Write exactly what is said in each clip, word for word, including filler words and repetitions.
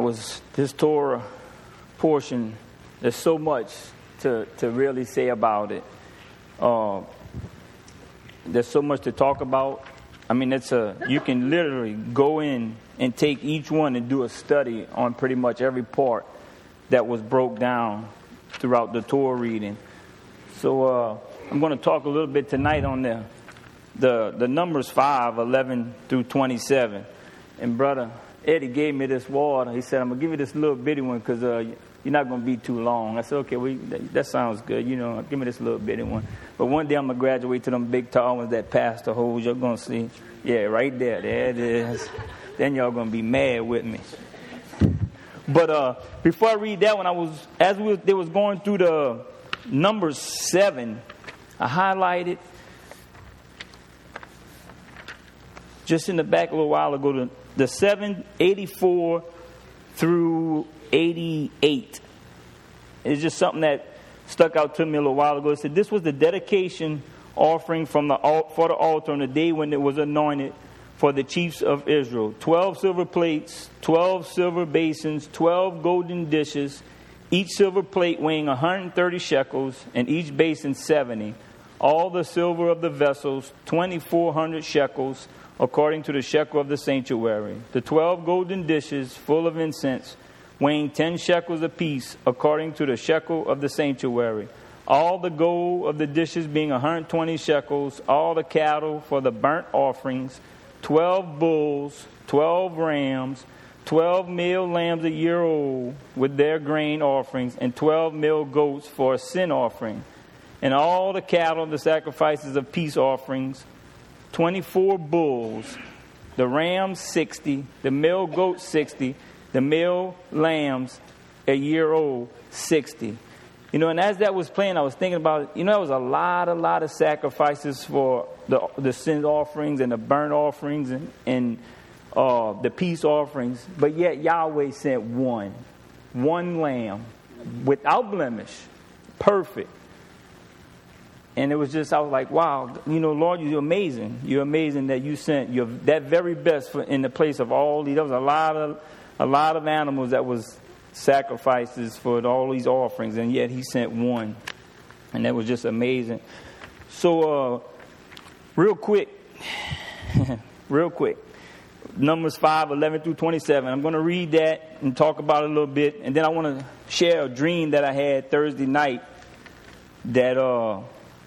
was this Torah portion. There's so much to, to really say about it. Uh, there's so much to talk about. I mean, it's a you can literally go in and take each one and do a study on pretty much every part that was broke down throughout the Torah reading. So uh, I'm going to talk a little bit tonight on the the, the Numbers five, eleven through twenty-seven. And Brother Eddie gave me this water. He said, I'm going to give you this little bitty one because uh, you're not going to be too long. I said, okay, well, that, that sounds good. You know, give me this little bitty one. But one day I'm going to graduate to them big tall ones that Pastor holds. You're going to see. Yeah, right there. There it is. Then y'all going to be mad with me. But uh, before I read that one, I was as we was, they was going through the Numbers seven, I highlighted just in the back a little while ago the, the seven eighty-four through eighty-eight. It's just something that stuck out to me a little while ago. It said this was the dedication offering from the for the altar on the day when it was anointed for the chiefs of Israel. Twelve silver plates, twelve silver basins, twelve golden dishes, each silver plate weighing one hundred thirty shekels, and each basin seventy. All the silver of the vessels, twenty-four hundred shekels, according to the shekel of the sanctuary. The twelve golden dishes full of incense, weighing ten shekels apiece, according to the shekel of the sanctuary. All the gold of the dishes being one hundred twenty shekels, all the cattle for the burnt offerings, twelve bulls, twelve rams, twelve male lambs a year old with their grain offerings, and twelve male goats for a sin offering. And all the cattle, the sacrifices of peace offerings, twenty-four bulls, the rams sixty, the male goats sixty, the male lambs a year old sixty. You know, and as that was playing, I was thinking about, you know, there was a lot, a lot of sacrifices for the the sin offerings and the burnt offerings and, and uh, the peace offerings. But yet Yahweh sent one, one lamb without blemish, perfect. And it was just, I was like, wow, you know, Lord, you're amazing. You're amazing that you sent your that very best for, in the place of all these. There was a lot of a lot of animals that was sacrifices for all these offerings, and yet he sent one. And that was just amazing. So, uh, real quick, real quick, Numbers five, eleven through twenty-seven. I'm going to read that and talk about it a little bit. And then I want to share a dream that I had Thursday night that... uh.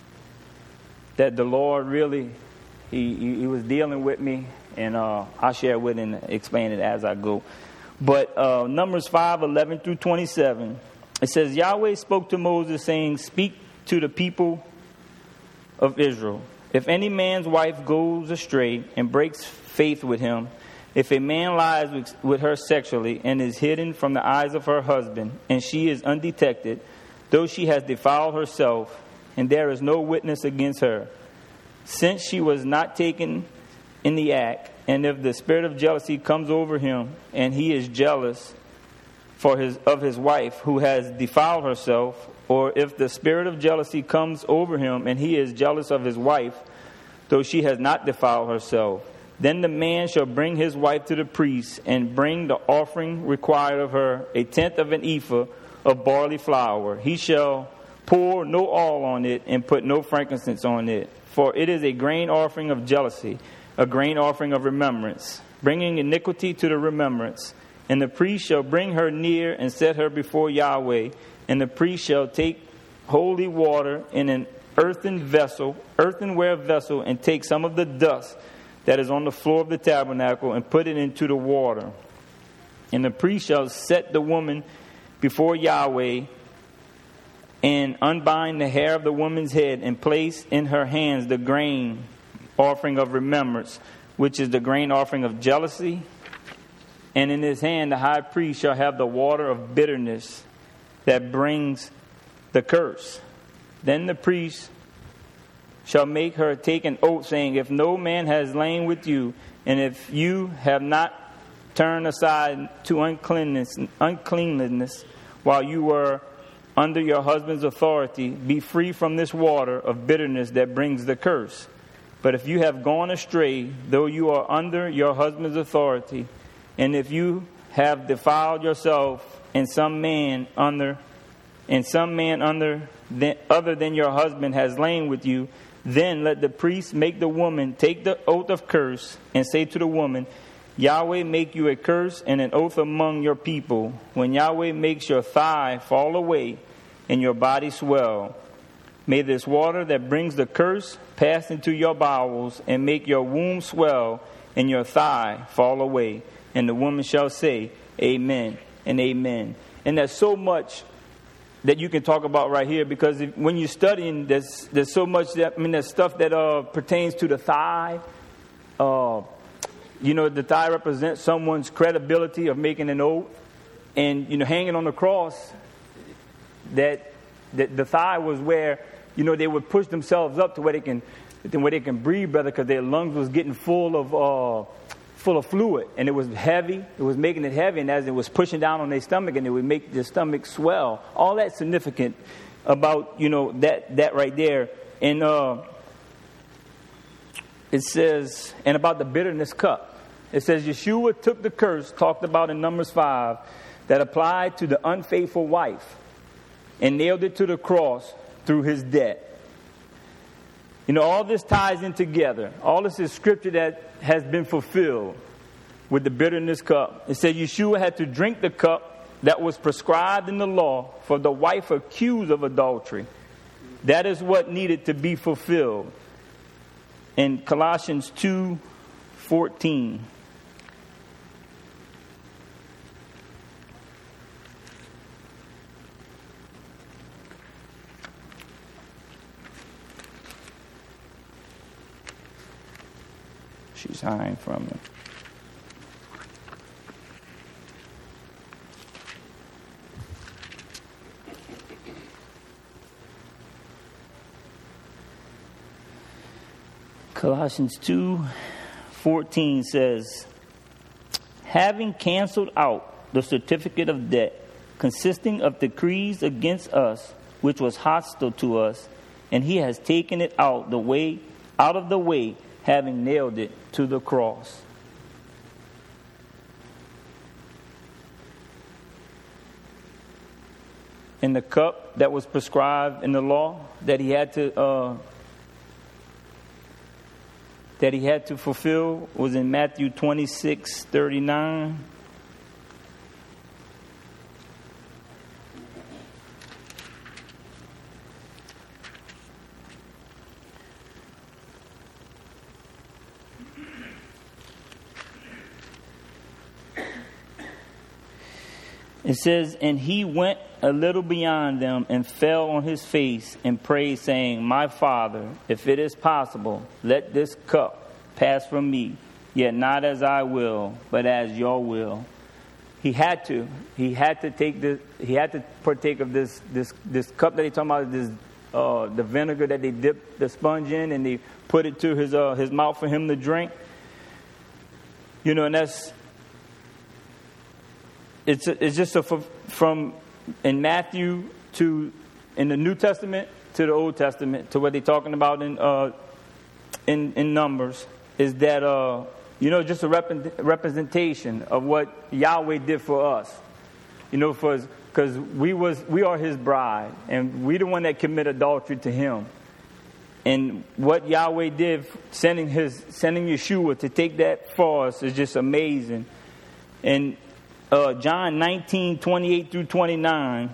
that the Lord really, he, he, he was dealing with me, and uh, I'll share it with and explain it as I go. But uh, Numbers five, eleven through twenty-seven, it says, Yahweh spoke to Moses, saying, speak to the people of Israel. If any man's wife goes astray and breaks faith with him, if a man lies with, with her sexually and is hidden from the eyes of her husband, and she is undetected, though she has defiled herself, and there is no witness against her, since she was not taken in the act, and if the spirit of jealousy comes over him, and he is jealous for his of his wife who has defiled herself, or if the spirit of jealousy comes over him, and he is jealous of his wife, though she has not defiled herself, then the man shall bring his wife to the priest, and bring the offering required of her, a tenth of an ephah of barley flour. He shall pour no oil on it, and put no frankincense on it. For it is a grain offering of jealousy, a grain offering of remembrance, bringing iniquity to the remembrance. And the priest shall bring her near and set her before Yahweh. And the priest shall take holy water in an earthen vessel, earthenware vessel, and take some of the dust that is on the floor of the tabernacle, and put it into the water. And the priest shall set the woman before Yahweh, and unbind the hair of the woman's head, and place in her hands the grain offering of remembrance, which is the grain offering of jealousy. And in his hand the high priest shall have the water of bitterness that brings the curse. Then the priest shall make her take an oath, saying, if no man has lain with you, and if you have not turned aside to uncleanness, uncleanliness while you were under your husband's authority, be free from this water of bitterness that brings the curse. But if you have gone astray, though you are under your husband's authority, and if you have defiled yourself, and some man under, and some man under than, other than your husband has lain with you, then let the priest make the woman take the oath of curse, and say to the woman, Yahweh make you a curse and an oath among your people. When Yahweh makes your thigh fall away and your body swell, may this water that brings the curse pass into your bowels and make your womb swell and your thigh fall away. And the woman shall say, Amen and amen. And there's so much that you can talk about right here, because if, when you're studying, there's, there's so much that, I mean, there's stuff that uh, pertains to the thigh. Uh, You know, the thigh represents someone's credibility of making an oath. And, you know, hanging on the cross, that, that the thigh was where, you know, they would push themselves up to where they can, where they can breathe better, because their lungs was getting full of, uh, full of fluid. And it was heavy. It was making it heavy. And as it was pushing down on their stomach, and it would make their stomach swell. All that's significant about, you know, that, that right there. And, uh, it says, and about the bitterness cup. It says Yeshua took the curse, talked about in Numbers five, that applied to the unfaithful wife, and nailed it to the cross through his death. You know, all this ties in together. All this is scripture that has been fulfilled with the bitterness cup. It says Yeshua had to drink the cup that was prescribed in the law for the wife accused of adultery. That is what needed to be fulfilled. In Colossians two fourteen. She's hiding from me. Colossians two fourteen says, having canceled out the certificate of debt consisting of decrees against us, which was hostile to us, and he has taken it out the way out of the way, having nailed it to the cross. And the cup that was prescribed in the law that he had to uh, that he had to fulfill was in Matthew twenty-six thirty-nine. It says, and he went a little beyond them and fell on his face and prayed, saying, my Father, if it is possible, let this cup pass from me, yet not as I will, but as your will. He had to. He had to take this. He had to partake of this this this cup that he's talking about. This uh, the vinegar that they dipped the sponge in, and they put it to his uh, his mouth for him to drink. You know, and that's. It's a, it's just a, from in Matthew to in the New Testament to the Old Testament to what they're talking about in uh, in in Numbers is that uh, you know, just a rep- representation of what Yahweh did for us. You know, for because we was we are His bride, and we the one that committed adultery to Him. And what Yahweh did, sending His sending Yeshua to take that for us, is just amazing. And Uh, John nineteen, twenty-eight through twenty-nine.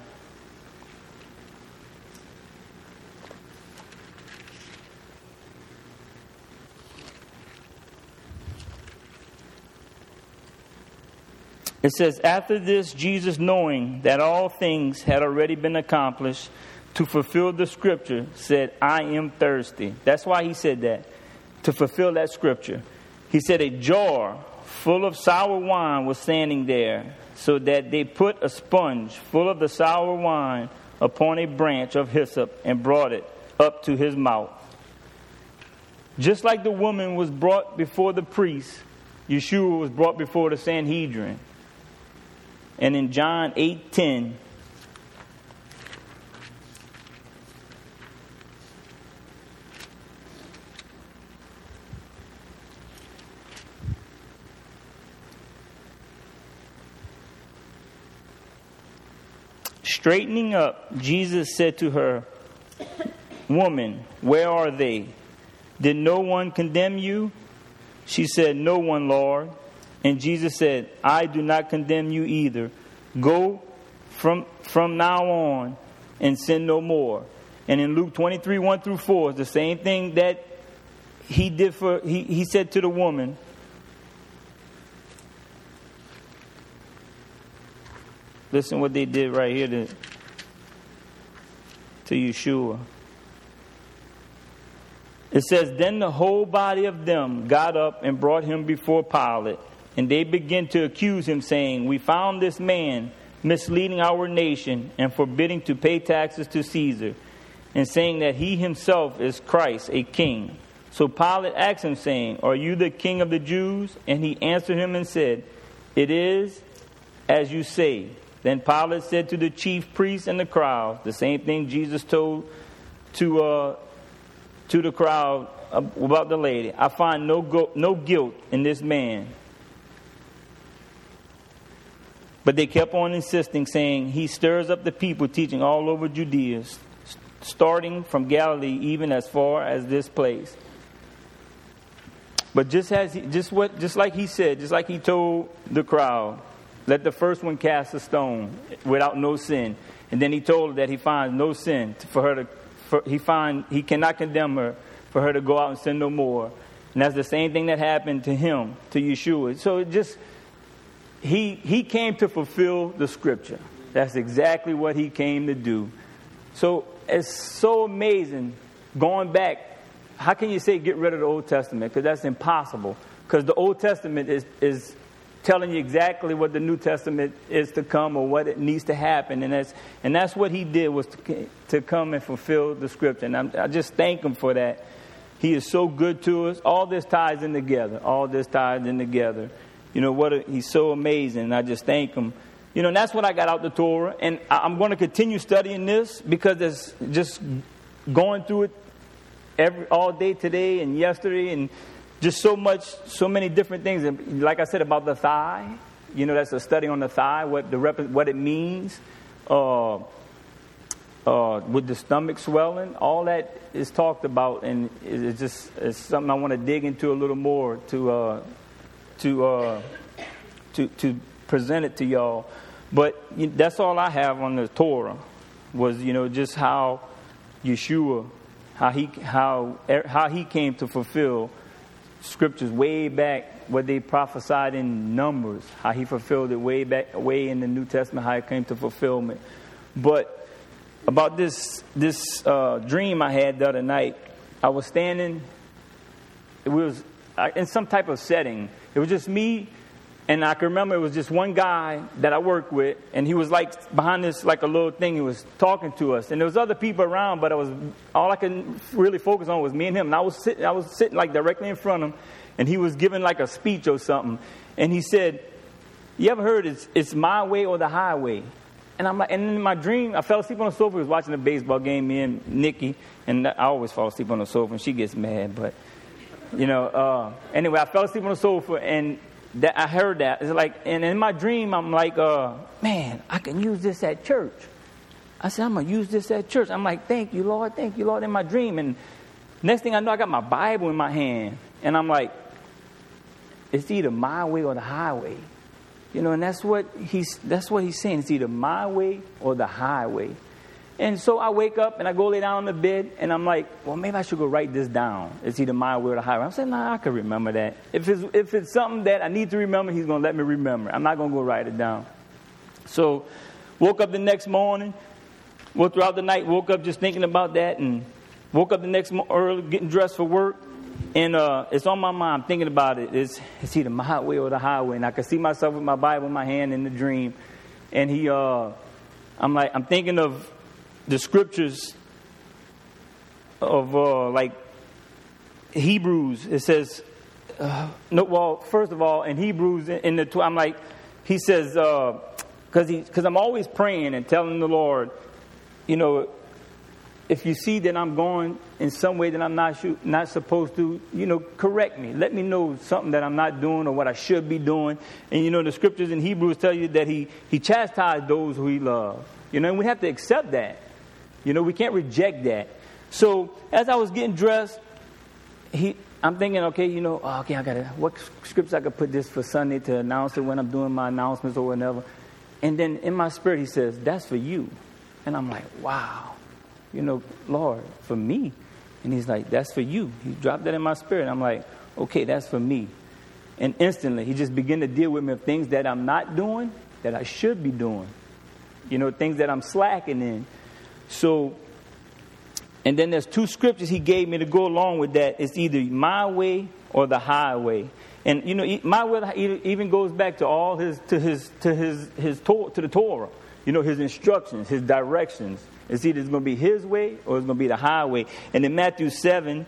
It says, after this, Jesus, knowing that all things had already been accomplished to fulfill the scripture, said, I am thirsty. That's why he said that, to fulfill that scripture. He said, a jar full of sour wine was standing there, so that they put a sponge full of the sour wine upon a branch of hyssop and brought it up to his mouth. Just like the woman was brought before the priest, Yeshua was brought before the Sanhedrin. And in John eight ten, Straightening up, Jesus said to her, "Woman, where are they? Did no one condemn you?" She said, "No one, Lord." And Jesus said, "I do not condemn you either. Go from, from now on and sin no more." And in Luke twenty-three, one through four, it's the same thing that he did for, he, he said to the woman. Listen what they did right here to, to Yeshua. It says, "Then the whole body of them got up and brought him before Pilate. And they began to accuse him, saying, 'We found this man misleading our nation and forbidding to pay taxes to Caesar, and saying that he himself is Christ, a king.' So Pilate asked him, saying, 'Are you the king of the Jews?' And he answered him and said, 'It is as you say.' Then Pilate said to the chief priests and the crowd, the same thing Jesus told to uh, to the crowd about the lady, 'I find no go- no guilt in this man.' But they kept on insisting, saying, 'He stirs up the people, teaching all over Judea, starting from Galilee, even as far as this place.'" But just as he, just what just like he said, just like he told the crowd, "Let the first one cast a stone without no sin." And then he told her that he finds no sin for her to. For, he find he cannot condemn her for her to go out and sin no more. And that's the same thing that happened to him, to Yeshua. So it just he he came to fulfill the scripture. That's exactly what he came to do. So it's so amazing going back. How can you say get rid of the Old Testament? Because that's impossible. Because the Old Testament is is telling you exactly what the New Testament is to come or what it needs to happen. And that's and that's what he did, was to, to come and fulfill the scripture. And I'm, I just thank him for that. He is so good to us. All this ties in together. All this ties in together. You know, what a, he's so amazing. And I just thank him. You know, and that's what I got out the Torah. And I, I'm going to continue studying this because it's just going through it every all day today and yesterday, and just so much, so many different things. And like I said about the thigh, you know, that's a study on the thigh, what the rep- what it means, uh, uh, with the stomach swelling. All that is talked about, and it's just it's something I want to dig into a little more to uh, to uh, to to present it to y'all. But you know, that's all I have on the Torah, was you know just how Yeshua, how he how how he came to fulfill scriptures way back, what they prophesied in Numbers, how he fulfilled it way back, way in the New Testament, how it came to fulfillment. But about this this uh, dream I had the other night, I was standing. It was in some type of setting. It was just me, and I can remember it was just one guy that I worked with, and he was like behind this like a little thing. He was talking to us, and there was other people around, but I was all I could really focus on was me and him. And I was sitting, I was sitting like directly in front of him, and he was giving like a speech or something. And he said, "You ever heard it's it's my way or the highway?" And I'm like, and in my dream, I fell asleep on the sofa. I was watching a baseball game, me and Nikki, and I always fall asleep on the sofa, and she gets mad. But you know, uh, anyway, I fell asleep on the sofa, and that I heard that. It's like, and in my dream, I'm like, uh, man, I can use this at church. I said, I'm going to use this at church. I'm like, thank you, Lord. Thank you, Lord, in my dream. And next thing I know, I got my Bible in my hand. And I'm like, it's either my way or the highway. You know, and that's what he's, that's what he's saying. It's either my way or the highway. And so I wake up and I go lay down on the bed, and I'm like, well, maybe I should go write this down. It's either my way or the highway. I'm saying, nah, I can remember that. If it's if it's something that I need to remember, he's going to let me remember. I'm not going to go write it down. So woke up the next morning, well, throughout the night, woke up just thinking about that, and woke up the next morning early, getting dressed for work. And uh, it's on my mind, thinking about it. It's, it's either my way or the highway. And I could see myself with my Bible in my hand in the dream. And he, uh, I'm like, I'm thinking of the scriptures of uh, like Hebrews. It says, uh, no. Well, first of all, in Hebrews, in the I'm like, he says, because uh, he because I'm always praying and telling the Lord, you know, if you see that I'm going in some way that I'm not not supposed to, you know, correct me. Let me know something that I'm not doing or what I should be doing. And you know, the scriptures in Hebrews tell you that he he chastised those who he loved. You know, and we have to accept that. You know, we can't reject that. So as I was getting dressed, he, I'm thinking, okay, you know, oh, okay, I got to, what scripts I could put this for Sunday to announce it when I'm doing my announcements or whatever. And then in my spirit, he says, that's for you. And I'm like, wow, you know, Lord, for me. And he's like, that's for you. He dropped that in my spirit. I'm like, okay, that's for me. And instantly, he just began to deal with me of things that I'm not doing that I should be doing. You know, things that I'm slacking in. So, and then there's two scriptures he gave me to go along with that. It's either my way or the highway. And, you know, my way even goes back to all his, to his, to his, his, to the Torah. You know, his instructions, his directions. It's either it's going to be his way or it's going to be the highway. And in Matthew seven,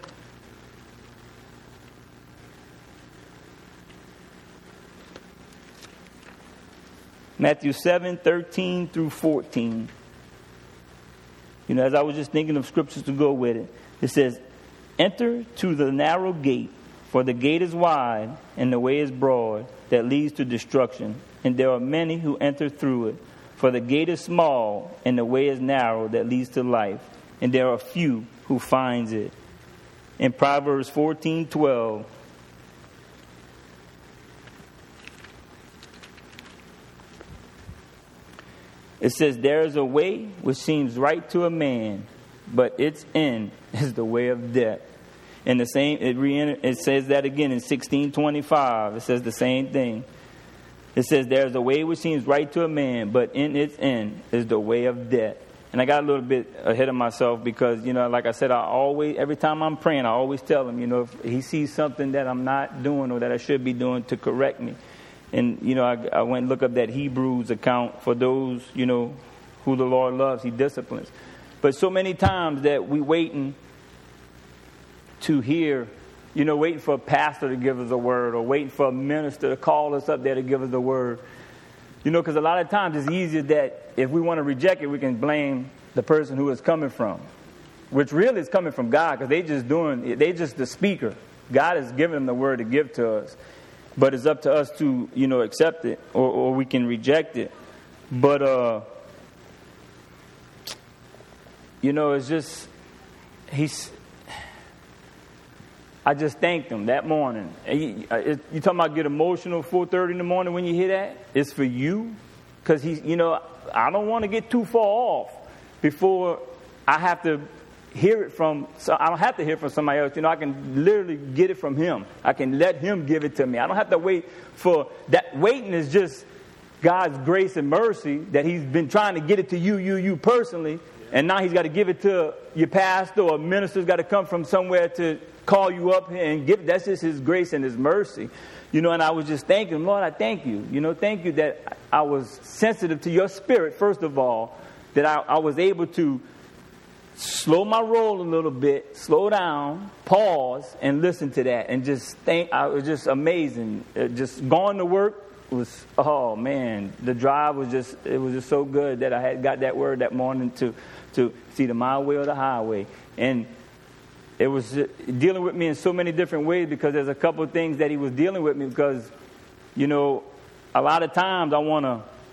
Matthew seven, thirteen through fourteen. You know, as I was just thinking of scriptures to go with it, it says, enter to the narrow gate, for the gate is wide and the way is broad that leads to destruction. And there are many who enter through it. For the gate is small and the way is narrow that leads to life. And there are few who finds it. In Proverbs fourteen twelve, it says, there is a way which seems right to a man, but its end is the way of death. And the same, it, re- it says that again in sixteen twenty-five. It says the same thing. It says, there is a way which seems right to a man, but in its end is the way of death. And I got a little bit ahead of myself because, you know, like I said, I always, every time I'm praying, I always tell him, you know, if he sees something that I'm not doing or that I should be doing, to correct me. And, you know, I, I went and looked up that Hebrews account for those, you know, who the Lord loves, he disciplines. But so many times that we waiting to hear, you know, waiting for a pastor to give us a word or waiting for a minister to call us up there to give us a word. You know, because a lot of times it's easier that if we want to reject it, we can blame the person who it's coming from, which really is coming from God, because they just doing, they just the speaker. God has given them the word to give to us. But it's up to us to, you know, accept it or, or we can reject it. But, uh, you know, it's just, he's, I just thanked him that morning. You talking about get emotional four thirty in the morning when you hear that? It's for you. Because he's, you know, I don't want to get too far off before I have to hear it from, so I don't have to hear from somebody else. You know, I can literally get it from him. I can let him give it to me. I don't have to wait for that. Waiting is just God's grace and mercy that he's been trying to get it to you, you, you personally. And now he's got to give it to your pastor or a minister's got to come from somewhere to call you up and give it. That's just his grace and his mercy. You know, and I was just thanking him, Lord, I thank you. You know, thank you that I was sensitive to your spirit, first of all, that I, I was able to slow my roll a little bit, slow down, pause, and listen to that. And just think, I was just amazing. It just going to work was, oh man, the drive was just, it was just so good that I had got that word that morning to, to see the my way or the highway. And it was dealing with me in so many different ways, because there's a couple of things that he was dealing with me, because, you know, a lot of times I want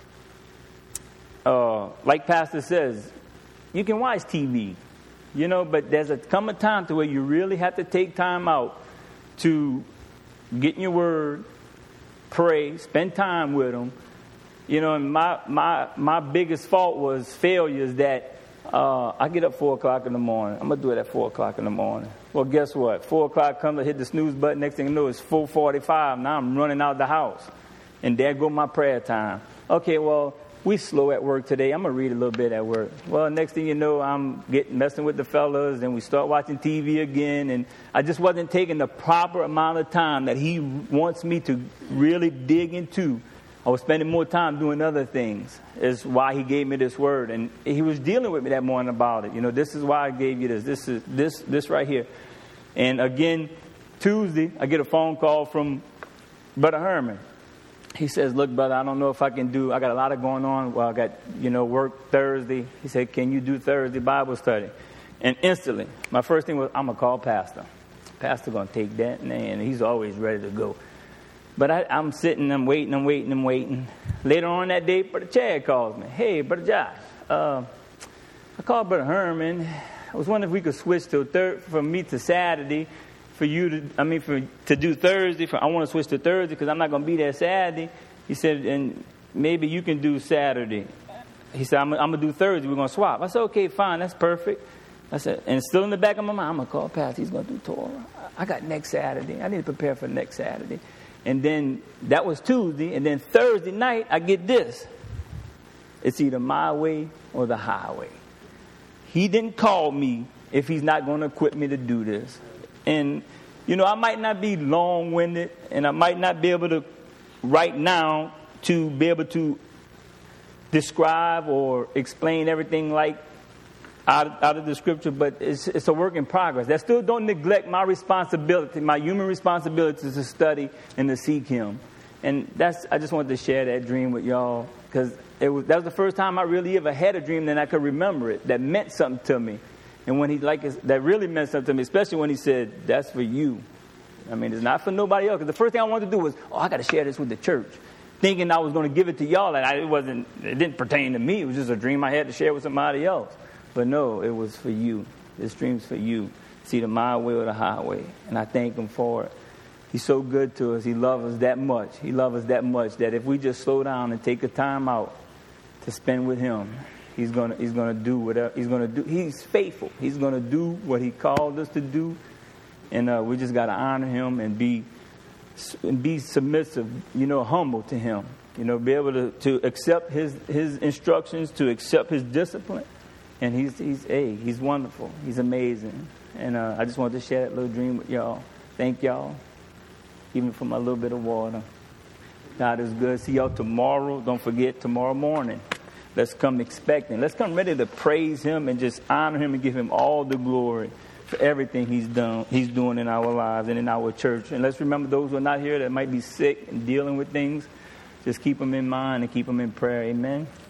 to, uh, like Pastor says, you can watch T V, you know, but there's a come a time to where you really have to take time out to get in your word, pray, spend time with him. You know, and my my my biggest fault was failures that uh, I get up four o'clock in the morning. I'm gonna do it at four o'clock in the morning. Well, guess what? Four o'clock comes, I hit the snooze button. Next thing you know, it's four forty-five. Now I'm running out the house, and there go my prayer time. Okay, well, we slow at work today. I'm going to read a little bit at work. Well, next thing you know, I'm getting messing with the fellas, and we start watching T V again. And I just wasn't taking the proper amount of time that he wants me to really dig into. I was spending more time doing other things, is why he gave me this word. And he was dealing with me that morning about it. You know, this is why I gave you this. This is this this right here. And again, Tuesday, I get a phone call from Brother Herman. He says, look, brother, I don't know if I can do, I got a lot of going on. Well, I got, you know, work Thursday. He said, can you do Thursday Bible study? And instantly, my first thing was, I'm going to call Pastor. Pastor going to take that, and he's always ready to go. But I, I'm sitting, I'm waiting, I'm waiting, I'm waiting. Later on that day, Brother Chad calls me. Hey, Brother Josh, uh, I called Brother Herman. I was wondering if we could switch to third from me to Saturday, for you to, I mean, for to do Thursday. For I want to switch to Thursday because I'm not going to be there Saturday. He said, and maybe you can do Saturday. He said, I'm, I'm going to do Thursday. We're going to swap. I said, okay, fine. That's perfect. I said, and still in the back of my mind, I'm going to call Pastor. He's going to do Torah. I got next Saturday. I need to prepare for next Saturday. And then that was Tuesday. And then Thursday night, I get this. It's either my way or the highway. He didn't call me if he's not going to equip me to do this. And, you know, I might not be long-winded, and I might not be able to, right now, to be able to describe or explain everything like out, out of the scripture, but it's, it's a work in progress. That still don't neglect my responsibility, my human responsibility to study and to seek him. And that's, I just wanted to share that dream with y'all, because it was, that was the first time I really ever had a dream that I could remember it, that meant something to me. And when he, like, that really meant something to me, especially when he said, that's for you. I mean, it's not for nobody else. Because the first thing I wanted to do was, oh, I got to share this with the church, thinking I was going to give it to y'all. And I, it wasn't, it didn't pertain to me. It was just a dream I had to share with somebody else. But no, it was for you. This dream's for you. It's either my way or the highway. And I thank him for it. He's so good to us. He loves us that much. He loves us that much that if we just slow down and take the time out to spend with him, he's gonna he's gonna do whatever he's gonna do. He's faithful. He's gonna do what he called us to do, and uh, we just gotta honor him and be and be submissive. You know, humble to him. You know, be able to, to accept his his instructions, to accept his discipline. And he's he's hey, he's wonderful. He's amazing. And uh, I just wanted to share that little dream with y'all. Thank y'all, even for my little bit of water. God is good. See y'all tomorrow. Don't forget, tomorrow morning. Let's come expecting. Let's come ready to praise him and just honor him and give him all the glory for everything he's done. He's doing in our lives and in our church. And let's remember those who are not here that might be sick and dealing with things. Just keep them in mind and keep them in prayer. Amen.